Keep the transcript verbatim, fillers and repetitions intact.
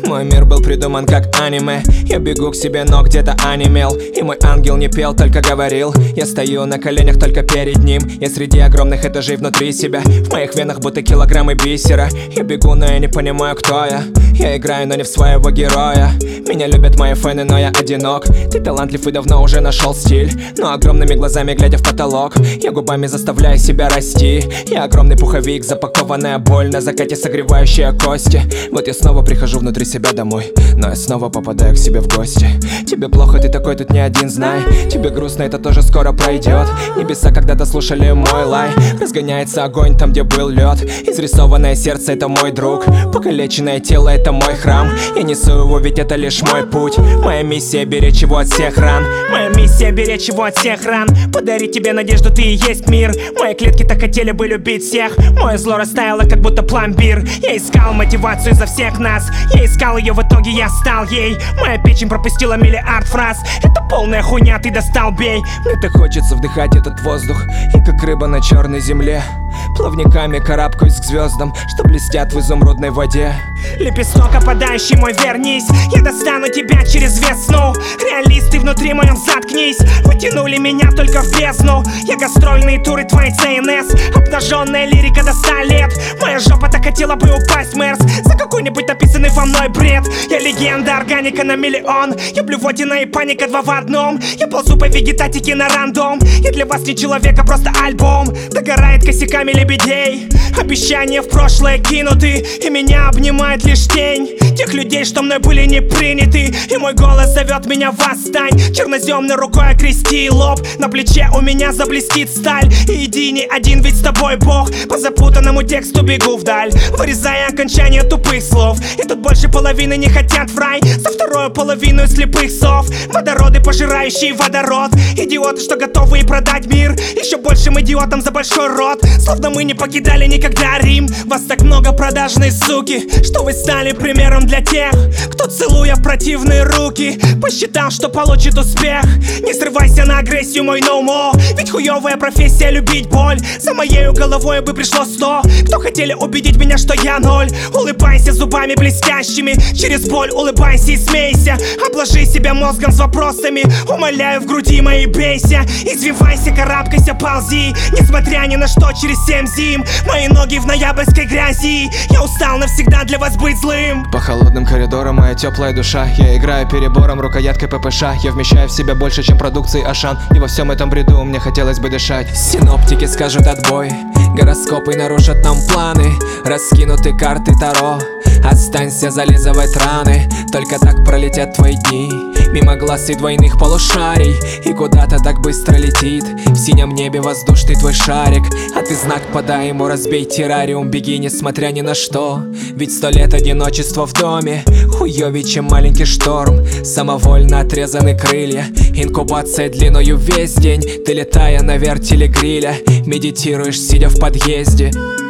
Мой мир был придуман как аниме. Я бегу к себе, но где-то онемел. И мой ангел не пел, только говорил. Я стою на коленях только перед ним. Я среди огромных этажей внутри себя. В моих венах будто килограммы бисера. Я бегу, но я не понимаю, кто я. Я играю, но не в своего героя. Меня любят мои фэны, но я одинок. Ты талантлив и давно уже нашел стиль. Но огромными глазами глядя в потолок, я губами заставляю себя расти. Я огромный пуховик, запакованная боль на закате, согревающая кости. Вот я снова прихожу внутри себя домой, но я снова попадаю к себе в гости. Тебе плохо, ты такой тут не один, знай. Тебе грустно, это тоже скоро пройдет. Небеса когда-то слушали мой лай. Разгоняется огонь там, где был лед. Изрисованное сердце — это мой друг. Покалеченное тело — это мой храм. Я несу его, ведь это лишь мой путь. Моя миссия — беречь его от всех ран. Моя миссия — беречь его от всех ран. Подарить тебе надежду, ты и есть мир. Мои клетки так хотели бы любить всех. Мое зло растаяло, как будто пломбир. Я искал мотивацию за всех нас. Я искал ее, в итоге я стал ей. Моя печень пропустила миллиард фраз. Это полная хуйня, ты достал, бей. Мне так хочется вдыхать этот воздух. И как рыба на черной земле плавниками карабкаюсь к звездам, что блестят в изумрудной воде. Лепесток опадающий мой, вернись. Я достану тебя через весну. Реалисты внутри моем, заткнись. Вытянули меня только в бездну. Я гастрольные туры, твои си эн эс. Обнаженная лирика до ста лет. Моя жопа так хотела бы упасть, Мерс, за какой-нибудь написанный во мной бред. Я легенда, органика на миллион. Я блювотина и паника, два в одном. Я ползу по вегетатике на рандом. Я для вас не человек, а просто альбом. Догорает косяками лебедей. Обещания в прошлое кинуты, и меня обнимает лишь тень тех людей, что мной были не приняты. И мой голос зовет меня: восстань. Черноземной рукой окрести лоб. На плече у меня заблестит сталь. И иди не один, ведь с тобой Бог. По запутанному тексту бегу вдаль, вырезая окончание тупых слов. И тут больше половины не хотят в рай. За вторую половину слепых сов. Водороды, пожирающие водород. Идиоты, что готовы и продать мир еще большим идиотам за большой рот. Словно мы не покидали никогда Рим. Вас так много, продажные суки, что вы стали примером для тех, кто, целуя противные руки, посчитал, что получит успех. Не срывайся на агрессию, мой no more. Ведь хуевая профессия — любить боль. За моею головой бы пришло сто, кто хотели убедить меня, что я ноль. Улыбайся зубами блестящими, через боль улыбайся и смейся. Обложи себя мозгом с вопросами, умоляю в груди моей бейся. Извивайся, карабкайся, ползи, несмотря ни на что, через семь зим. Мои ноги в ноябрьской грязи. Я устал навсегда для вас быть злым. По холодным коридорам моя теплая душа. Я играю перебором, рукояткой ППШ. Я вмещаю в себя больше, чем продукции Ашан. И во всем этом бреду мне хотелось бы дышать. Синоптики скажут отбой, гороскопы нарушат нам планы. Раскинуты карты Таро. Останься зализывать раны, только так пролетят твои дни. Мимо глаз и двойных полушарий, и куда-то так быстро летит в синем небе воздушный твой шарик. А ты знак подай ему, разбей террариум, беги несмотря ни на что. Ведь сто лет одиночества в доме хуёвей, чем маленький шторм. Самовольно отрезаны крылья, инкубация длиною весь день. Ты, летая на вертеле гриля, медитируешь, сидя в подъезде.